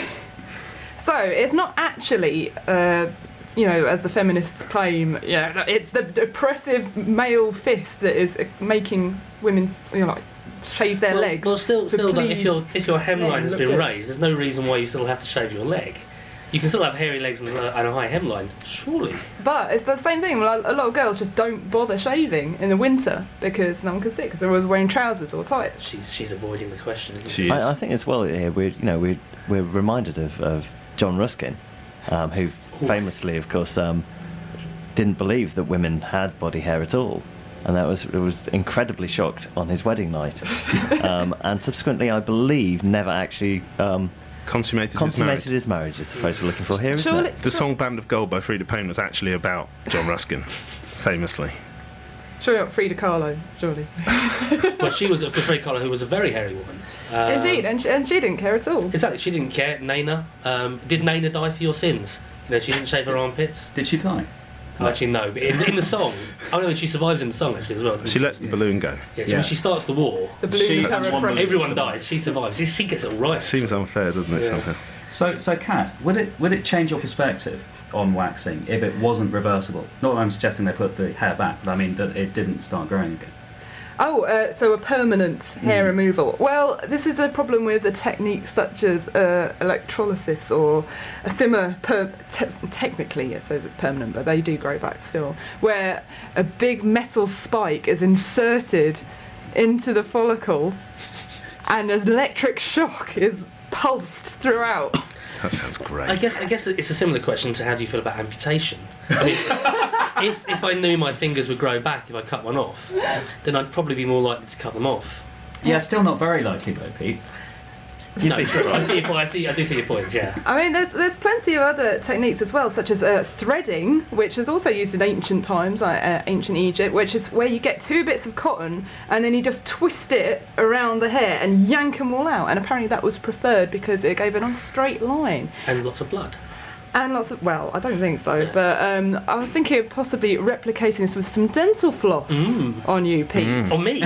So it's not actually, uh, you know, as the feminists claim, yeah, it's the oppressive male fist that is uh, making women, you know, like shave their well, legs. Well, still, to still, though, if please your if your hemline men has look been good. raised, there's no reason why you still have to shave your leg. You can still have hairy legs and a, and a high hemline, surely. But it's the same thing. A lot of girls just don't bother shaving in the winter because no one can see because they're always wearing trousers or tights. She's she's avoiding the question, isn't She she? is. I, I think as well here we're you know we're we're reminded of, of John Ruskin, um, who famously, of course, um, didn't believe that women had body hair at all, and that was it was incredibly shocked on his wedding night, um, and subsequently, I believe, never actually um, Consummated, consummated his his marriage. Is the phrase we're looking for here, isn't Surely, it? marriage. The song "Band of Gold" by Frida Payne was actually about John Ruskin, famously. surely not Frida Kahlo, surely. Well, she was, of course, Ray Collar, who was a very hairy woman. Um, Indeed, and she, and she didn't care at all. Exactly, she didn't care. Naina, um, did Naina die for your sins? You know, she didn't shave her armpits. Did she die? Oh, actually, no. But in, in the song, oh no, she survives in the song actually as well. doesn't She lets the balloon go. Yeah, so Yeah. when she starts the war, The blue She- para that's one front. million. everyone survives. dies. She survives. She, she gets it all right. Seems unfair, doesn't it? Yeah. Somehow. So, so Kat, would it would it change your perspective on waxing if it wasn't reversible? Not that I'm suggesting they put the hair back, but I mean that it didn't start growing again. Oh, uh, so a permanent hair removal. Well, this is the problem with a technique such as uh, electrolysis or a similar, per- te- technically it says it's permanent, but they do grow back still, where a big metal spike is inserted into the follicle and an electric shock is pulsed throughout. That sounds great. I guess I guess it's a similar question to how do you feel about amputation? I mean, if if I knew my fingers would grow back if I cut one off, then I'd probably be more likely to cut them off. Yeah, still not very likely though, Pete. No, true. I see your point. I see. I do see your point. Yeah. I mean, there's there's plenty of other techniques as well, such as uh, threading, which is also used in ancient times, like uh, ancient Egypt, which is where you get two bits of cotton and then you just twist it around the hair and yank them all out. And apparently that was preferred because it gave a nice straight line. And lots of blood. And lots of, well, I don't think so, but um, I was thinking of possibly replicating this with some dental floss Mm. on you, Pete. On me?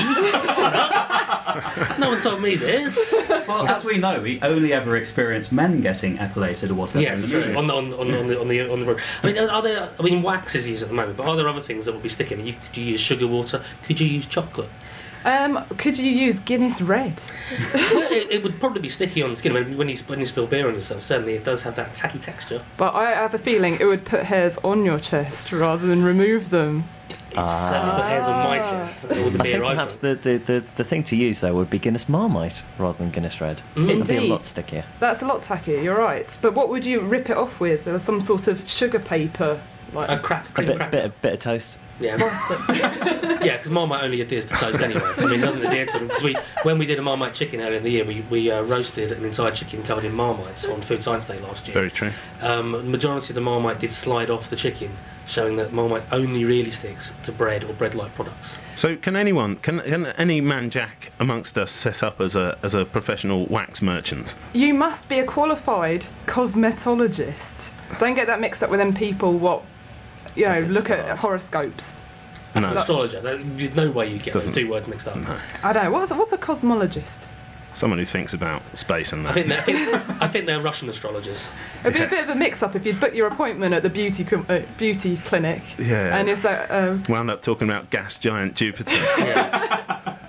No one told me this. Well, as we know, we only ever experience men getting epilated or whatever. in Yes, the movie. on the on, on, on the on the on the road. I mean, are there? I mean, wax is used at the moment, but are there other things that will be sticking? You, could you use sugar water? Could you use chocolate? Um, could you use Guinness Red? Well, it, it would probably be sticky on the skin. I mean, when you when you spill beer on yourself, certainly it does have that tacky texture. But I have a feeling it would put hairs on your chest rather than remove them. It certainly put hairs on my chest. All the I beer think I perhaps drink. the, the, the, the thing to use there would be Guinness Marmite rather than Guinness Red. Mm. It'd be a Indeed. lot stickier. That's a lot tackier, you're right. But what would you rip it off with? Or some sort of sugar paper? Like A crack, A cream bit, cracker. bit, of, bit of toast. Yeah, yeah, because Marmite only adheres to toast anyway. I mean, it doesn't adhere to them because we, when we did a Marmite chicken earlier in the year, we we uh, roasted an entire chicken covered in Marmites on Food Science Day last year. Very true. Um, the majority of the Marmite did slide off the chicken, showing that Marmite only really sticks to bread or bread-like products. So, can anyone, can, can any man jack amongst us set up as a as a professional wax merchant? You must be a qualified cosmetologist. Don't get that mixed up with them people what you know, Like look at stars. horoscopes. That's No. an astrologer. There- There's no way you get Doesn't- those two words mixed up. No. I don't know, what's what's a cosmologist? Someone who thinks about space and I that. think they're, I think I think they're Russian astrologers. It'd be Yeah. a bit of a mix-up if you'd book your appointment at the beauty com- uh, beauty clinic. Yeah. And it's like, um, Wound up talking about gas giant Jupiter. Yeah.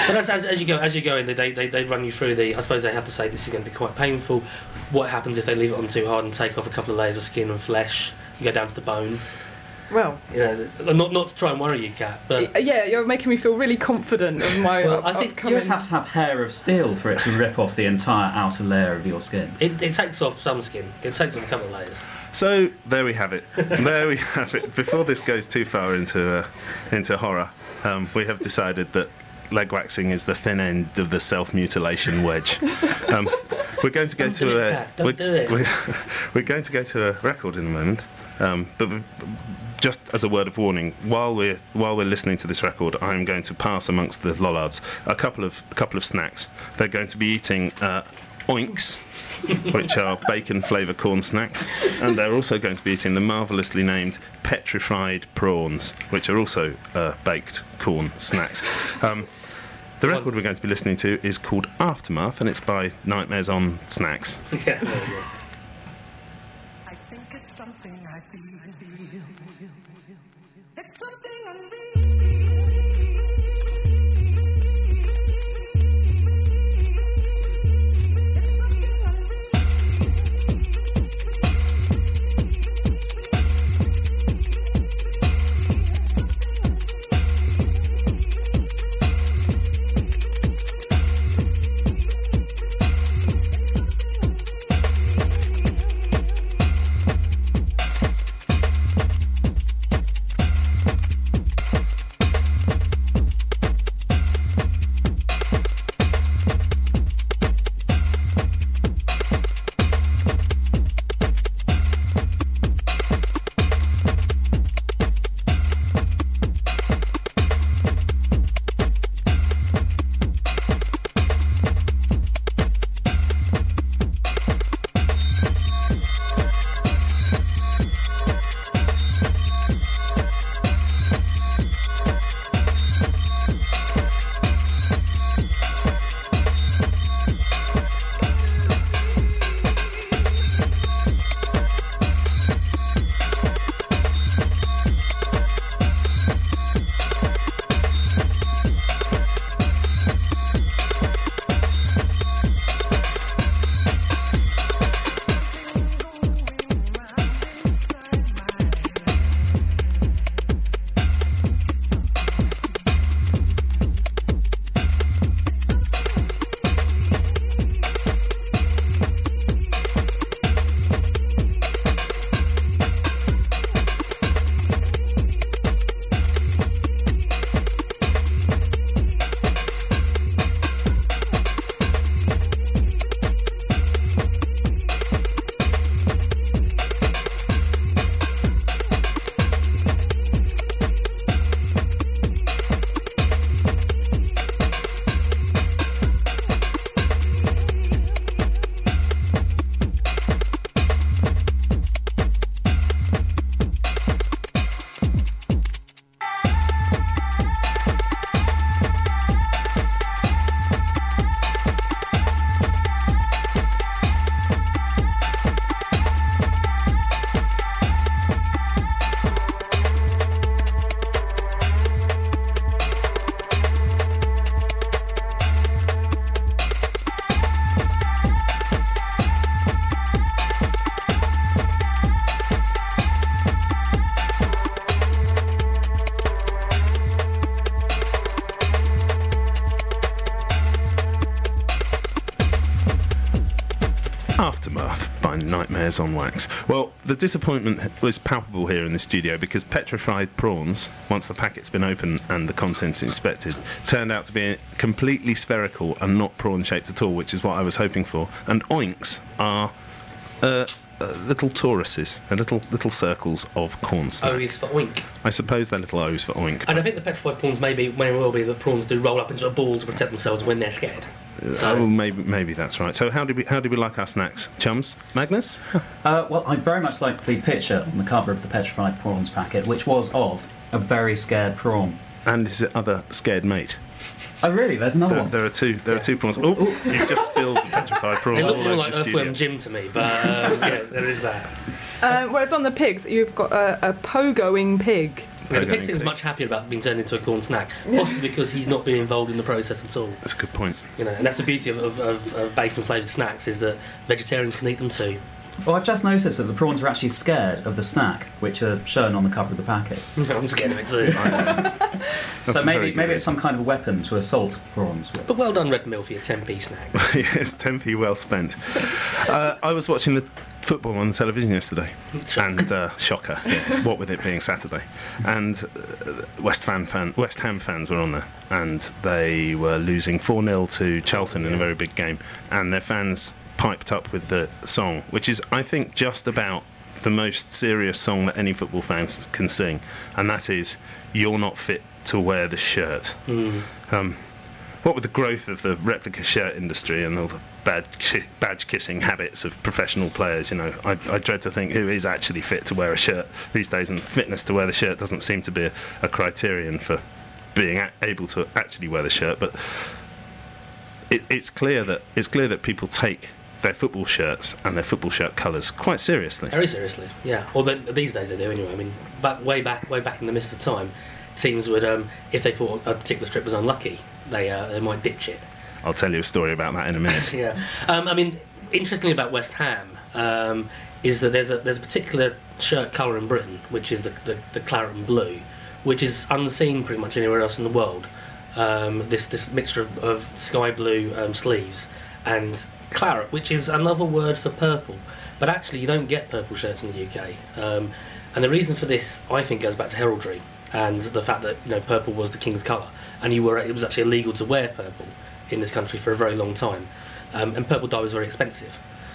But as, as, as you go, as you go in, they, they they run you through the. I suppose they have to say this is going to be quite painful. What happens if they leave it on too hard and take off a couple of layers of skin and flesh? You go down to the bone. Well, You know, not not to try and worry you, Kat, but y- yeah, you're making me feel really confident of my. Well, up- I think upcoming... You would have to have hair of steel for it to rip off the entire outer layer of your skin. it, it takes off some skin. It takes off a couple of layers. So there we have it. There we have it. Before this goes too far into uh, into horror, um, we have decided that leg waxing is the thin end of the self-mutilation wedge. Um, we're going to go Don't to do it, a Pat. Don't we're, do it. We're, we're going to go to a record in a moment. Um, but we- just as a word of warning, while we're while we're listening to this record, I'm going to pass amongst the lollards a couple of a couple of snacks. They're going to be eating uh, oinks, which are bacon flavour corn snacks, and they're also going to be eating the marvellously named petrified prawns, which are also uh, baked corn snacks. Um, the record we're going to be listening to is called Aftermath, and it's by Nightmares on Snacks. Yeah. there you go. I think it's something I feel. It's something unreal. Aftermath by Nightmares on Wax. Well, the disappointment was palpable here in the studio because petrified prawns, once the packet's been opened and the contents inspected, turned out to be completely spherical and not prawn-shaped at all, which is what I was hoping for. And oinks are uh, uh, little toruses, they're little little circles of corn snack. O is for oink. I suppose they're little O's for oink. And I think the petrified prawns maybe may well be that prawns do roll up into a ball to protect themselves when they're scared. Uh, So- oh, maybe maybe that's right. So how did we how did we like our snacks, chums? Magnus? Uh, well, I very much like the picture on the cover of the petrified prawns packet, which was of a very scared prawn. And his other scared mate. Oh, really? There's another There, one. there are two. There are two prawns. Oh, you've just spilled the petrified prawns They all look more over like the studio. Earthworm Jim to me, but um, yeah, there is that. Uh, whereas on the pigs, you've got a, a pogoing pig. Yeah, the Pogo pig seems and much happier about being turned into a corn snack, Yeah. possibly because he's not been involved in the process at all. That's a good point. You know, and that's the beauty of, of, of, of bacon flavoured snacks, is that vegetarians can eat them too. Well, I've just noticed that the prawns are actually scared of the snack, which are shown on the cover of the packet. I'm scared of it too. So That's a very maybe good maybe it's reason. some kind of weapon to assault prawns with. But well done, Red Mill, for your ten p snack. Yes, ten p well spent. Uh, I was watching the football on the television yesterday, and uh, shocker, yeah, what with it being Saturday, and uh, West Ham fan, West Ham fans were on there, and they were losing four nil to Charlton in a very big game, and their fans piped up with the song, which is, I think, just about the most serious song that any football fans can sing, and that is "You're Not Fit to Wear the Shirt." Mm. Um, what with the growth of the replica shirt industry and all the badge, badge kissing habits of professional players, you know, I, I dread to think who is actually fit to wear a shirt these days, and fitness to wear the shirt doesn't seem to be a, a criterion for being a- able to actually wear the shirt. But it, it's clear that it's clear that people take their football shirts and their football shirt colours quite seriously. Very seriously, yeah. Or they, these days they do anyway. I mean, back way back, way back in the mist of time, teams would, um, if they thought a particular strip was unlucky, they uh, they might ditch it. I'll tell you a story about that in a minute. Yeah. Um, I mean, interestingly about West Ham um, is that there's a there's a particular shirt colour in Britain, which is the, the the claret and blue, which is unseen pretty much anywhere else in the world. Um, this this mixture of, of sky blue um, sleeves and claret, which is another word for purple, but actually you don't get purple shirts in the U K, um, and the reason for this, I think, goes back to heraldry and the fact that, you know, purple was the king's colour, and you were it was actually illegal to wear purple in this country for a very long time, um, and purple dye was very expensive.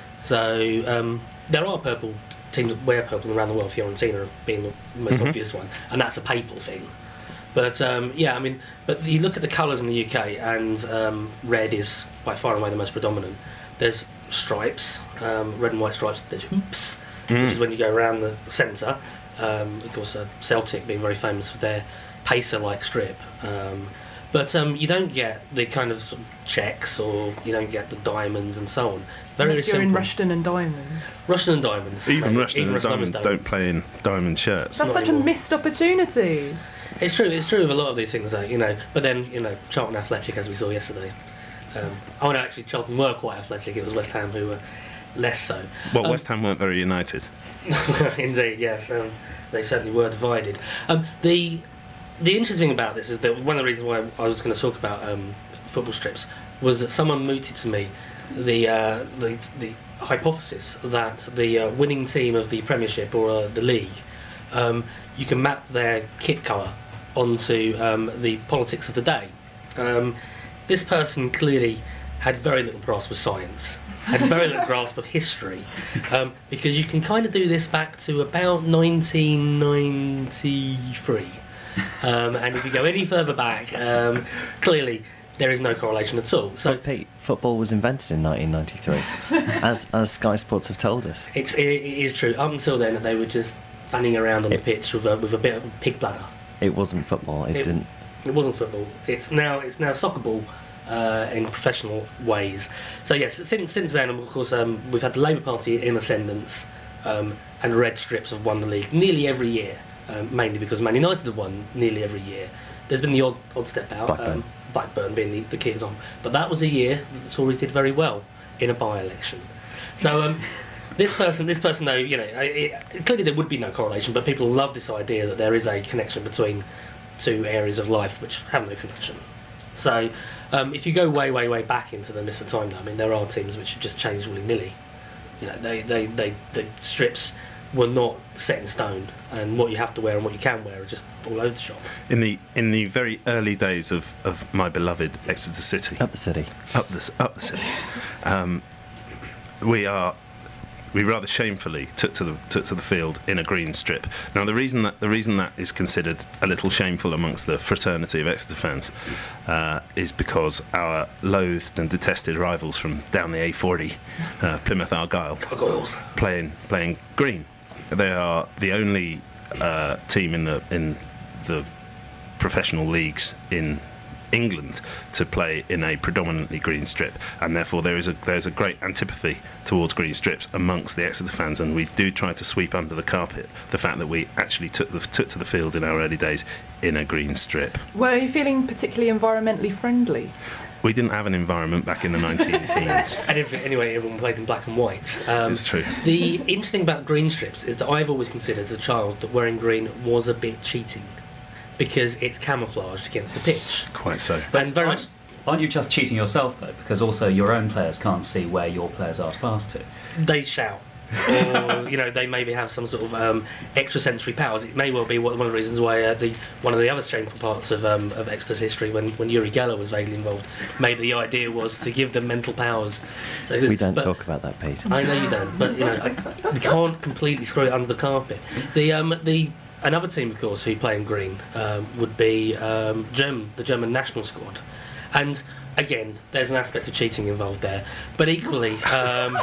So um, there are purple teams that wear purple around the world, Fiorentina being the most Mhm. obvious one, and that's a papal thing. But um, yeah, I mean, but you look at the colours in the U K, and um, red is by far and away the most predominant. There's stripes, um, red and white stripes. There's hoops, Mm. which is when you go around the centre. Um, of course, uh, Celtic being very famous for their pacer-like strip. Um, but um, you don't get the kind of, sort of checks, or you don't get the diamonds and so on. Very, Unless very you're in simple. Rushton and Diamonds. Rushton and Diamonds. Even maybe. Rushton Even and Diamond don't. don't play in diamond shirts. That's not such anymore. a missed opportunity. It's true. It's true of a lot of these things, though. You know. But then, you know, Charlton Athletic, as we saw yesterday. Um, oh no, actually, Charlton were quite athletic. It was West Ham who were less so. Well, Um, West Ham weren't very united. Indeed, yes, um, they certainly were divided. Um, the the interesting thing about this is that one of the reasons why I was going to talk about um, football strips was that someone mooted to me the uh, the, the hypothesis that the uh, winning team of the Premiership or uh, the league, um, you can map their kit colour onto um, the politics of the day. Um, this person clearly had very little grasp of science, had very little grasp of history, um, because you can kind of do this back to about nineteen ninety-three. Um, and if you go any further back, um, clearly there is no correlation at all. So But Pete, football was invented in nineteen ninety-three, as as Sky Sports have told us. it's, it, it is true. Up until then, they were just fanning around on the It- pitch with a, with a bit of pig bladder. It wasn't football. It, It- didn't. It wasn't football. It's now it's now soccer ball uh, in professional ways. So yes, since since then, of course, um, we've had the Labour Party in ascendance, um, and red strips have won the league nearly every year, um, mainly because Man United have won nearly every year. There's been the odd odd step out, Blackburn. um, Blackburn being the, the key example, but that was a year that the Tories did very well in a by-election. So. Um, This person, this person, though, you know, it, it, clearly there would be no correlation, but people love this idea that there is a connection between two areas of life which have no connection. So, um, if you go way, way, way back into the mist of time, I mean, there are teams which have just changed willy-nilly. You know, they, they, they, the strips were not set in stone, and what you have to wear and what you can wear are just all over the shop. In the in the very early days of, of my beloved Exeter City, Up the city. up the s- up the city, um, we are. We rather shamefully took to the took to the field in a green strip. Now, the reason that the reason that is considered a little shameful amongst the fraternity of Exeter fans uh, is because our loathed and detested rivals from down the A forty, uh, Plymouth Argyle, Gargoyles. playing playing green. They are the only uh, team in the in the professional leagues in England to play in a predominantly green strip, and therefore there is a there's a great antipathy towards green strips amongst the Exeter fans, and we do try to sweep under the carpet the fact that we actually took the, took to the field in our early days in a green strip. Were you feeling particularly environmentally friendly? We didn't have an environment back in the nineteen teens. And every, anyway, everyone played in black and white. Um, It's true. The interesting about green strips is that I've always considered as a child that wearing green was a bit cheating, because it's camouflaged against the pitch. Quite so. And very much. Aren't, aren't you just cheating yourself, though? Because also your own players can't see where your players are to pass to. They shout. Or you know, they maybe have some sort of um, extrasensory powers. It may well be one of the reasons why uh, the one of the other shameful parts of um, of Exeter's history, when, when Yuri Geller was vaguely involved, maybe the idea was to give them mental powers. So We don't but, talk about that, Pete. I know you don't, but you know, I, we can't completely screw it under the carpet. The um the another team, of course, who play in green um, would be um, German, the German national squad, and again, there's an aspect of cheating involved there, but equally. Um,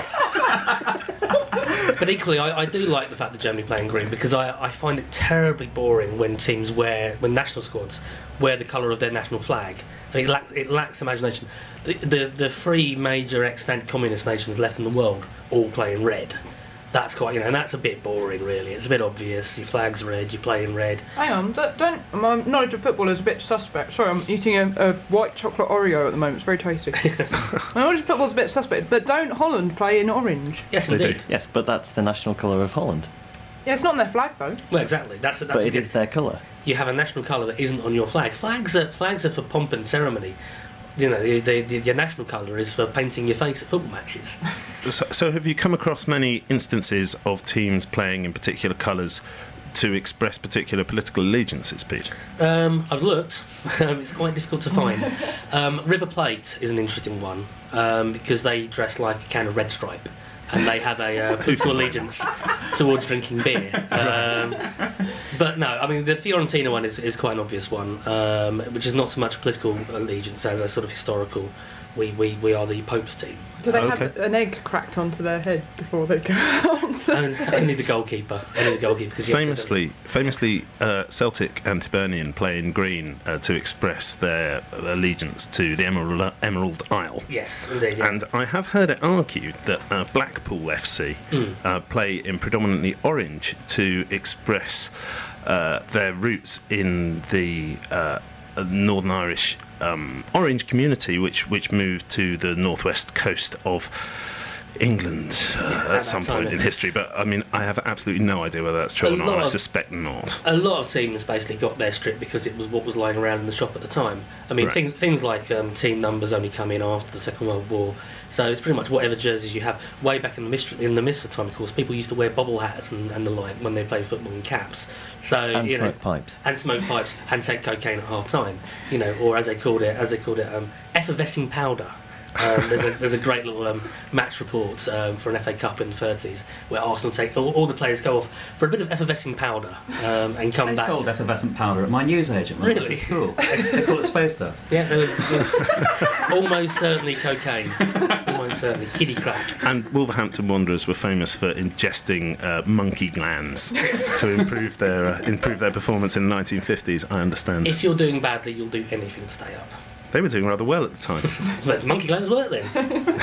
But equally, I, I do like the fact that Germany play in green, because I, I find it terribly boring when teams wear, when national squads wear the colour of their national flag. I mean, it lacks, it lacks imagination. The, the the three major extant communist nations left in the world all play in red. That's quite, you know, and that's a bit boring, really. It's a bit obvious. Your flag's red, you play in red. Hang on, don't, don't my knowledge of football is a bit suspect. Sorry, I'm eating a, a white chocolate Oreo at the moment. It's very tasty. My knowledge of football is a bit suspect, but don't Holland play in orange? Yes, They indeed. do. Yes, but that's the national colour of Holland. Yeah, it's not on their flag though. Well, exactly. That's that's But the it thing. is their colour. You have a national colour that isn't on your flag. Flags are flags are for pomp and ceremony. You know, the, the, the, your national colour is for painting your face at football matches. So, so have you come across many instances of teams playing in particular colours to express particular political allegiances, Pete? Um, I've looked. Um, it's quite difficult to find. Um, River Plate is an interesting one um, because they dress like a can of Red Stripe, and they have a uh, political allegiance towards drinking beer. Um, but no, I mean the Fiorentina one is, is quite an obvious one, um, which is not so much political allegiance as a sort of historical. We, we, we are the Pope's team. Do they Okay. have an egg cracked onto their head before they go out? And only the goalkeeper. Only the goalkeeper. Because Famously, famously, uh, Celtic and Hibernian play in green uh, to express their allegiance to the Emerald, Emerald Isle. Yes, indeed. Yeah. And I have heard it argued that uh, Blackpool F C Mm. uh, play in predominantly orange to express uh, their roots in the uh, Northern Irish um, Orange community, which which moved to the northwest coast of England uh, at at that some time, point in yeah. history. But I mean, I have absolutely no idea whether that's true A or not. lot I of- suspect not. A lot of teams basically got their strip because it was what was lying around in the shop at the time. I mean, Right. things things like um, team numbers only come in after the Second World War, so it's pretty much whatever jerseys you have. Way back in the Mist- in the Mister time, of course, people used to wear bobble hats and, and the like when they played football and caps. So And you smoke know, pipes. and smoke pipes and take cocaine at half time, you know, or as they called it, as they called it, um, effervescing powder. Um, there's a there's a great little um, match report um, for an F A Cup in the thirties where Arsenal take all, all the players go off for a bit of effervescing powder um, and come They back. sold effervescent powder at my newsagent when I was Really? at school. They, they call it space dust. Yeah, there was yeah, almost certainly cocaine, almost certainly kiddie crack. And Wolverhampton Wanderers were famous for ingesting uh, monkey glands to improve their uh, improve their performance in the nineteen fifties. I understand. If you're doing badly, you'll do anything to stay up. They were doing rather well at the time. But monkey glands work then.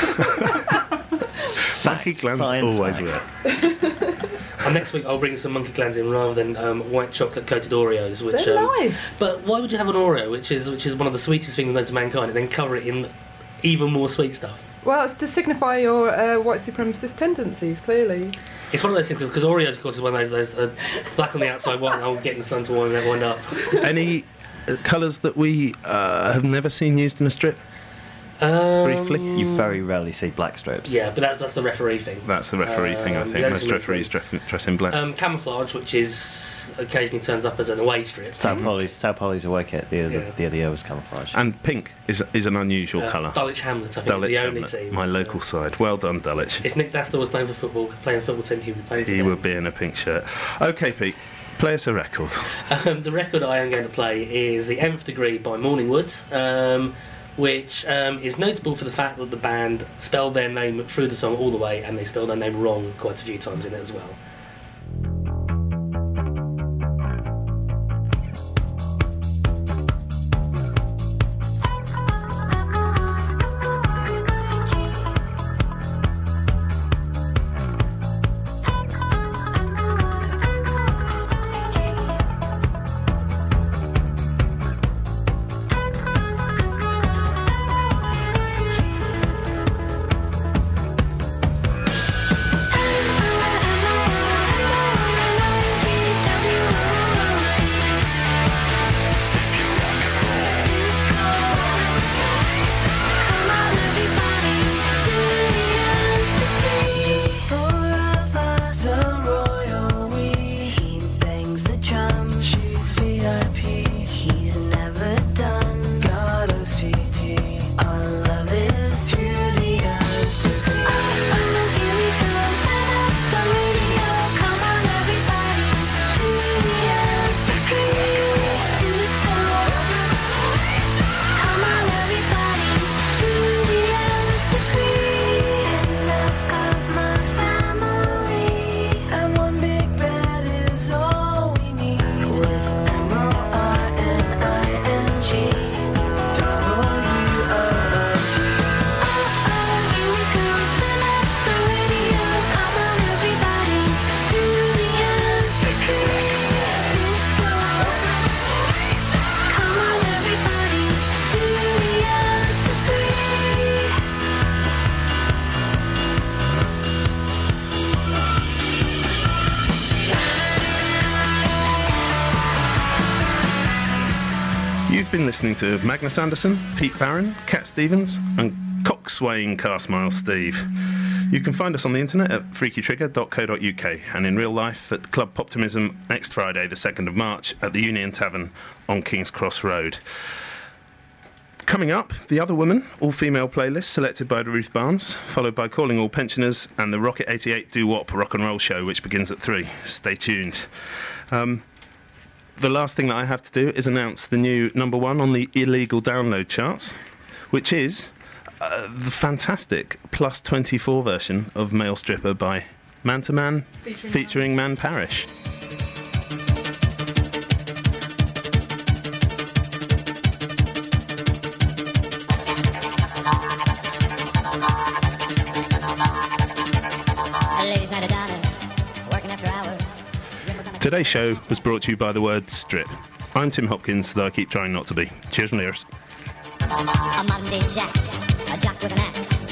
Monkey glands Science always fact. work. And next week I'll bring some monkey glands in rather than um, white chocolate coated Oreos, which They're um, nice. But why would you have an Oreo, which is which is one of the sweetest things known to mankind, and then cover it in even more sweet stuff? Well, it's to signify your uh, white supremacist tendencies, clearly. It's one of those things because Oreos, of course, is one of those, those uh, black on the outside, white, and I'll get in the sun to wind that wind up. Any uh, colours that we uh, have never seen used in a strip? Um, Briefly? You very rarely see black strips. Yeah, but that, that's the referee thing. That's the referee thing, I Um, think. the Most only- referees dress, dress in black. Um, camouflage, which is occasionally turns up as an away strip. South Polly's South Polly's away kit the other Yeah. the other year was camouflage. and pink is is an unusual Uh, colour. Dulwich Hamlet, I think, Dulwich is the only Hamlet, team. my local side. Well done, Dulwich. If Nick Dastor was playing for football, playing football team, he would play for He them. would be in a pink shirt. Okay, Pete, play us a record. Um, the record I am going to play is The Nth Degree by Morningwood, um, which um, is notable for the fact that the band spelled their name through the song all the way, and they spelled their name wrong quite a few times in it as well. listening to Magnus Anderson, Pete Barron, Cat Stevens, and cockswaying Carsmile Steve. You can find us on the internet at freaky trigger dot co dot uk and in real life at Club Poptimism next Friday, the second of March, at the Union Tavern on King's Cross Road. Coming up, The Other Woman, all-female playlist selected by Ruth Barnes, followed by Calling All Pensioners and the Rocket eighty-eight Doo-Wop rock and roll show, which begins at three. Stay tuned. Um, the last thing that I have to do is announce the new number one on the illegal download charts, which is uh, the fantastic Plus twenty-four version of Male Stripper by Man to Man, featuring, featuring Man Parrish. Today's show was brought to you by the word strip. I'm Tim Hopkins, though I keep trying not to be. Cheers from the ears. A Monday Jack, a Jack with an axe.